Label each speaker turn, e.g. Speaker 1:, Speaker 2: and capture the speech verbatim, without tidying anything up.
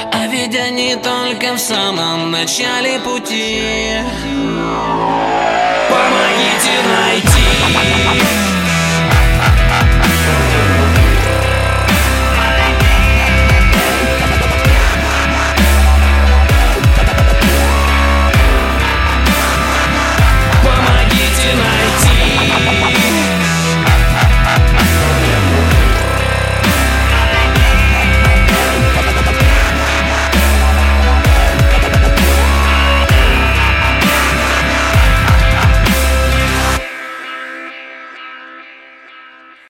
Speaker 1: А ведь они только в самом начале пути. Помогите найти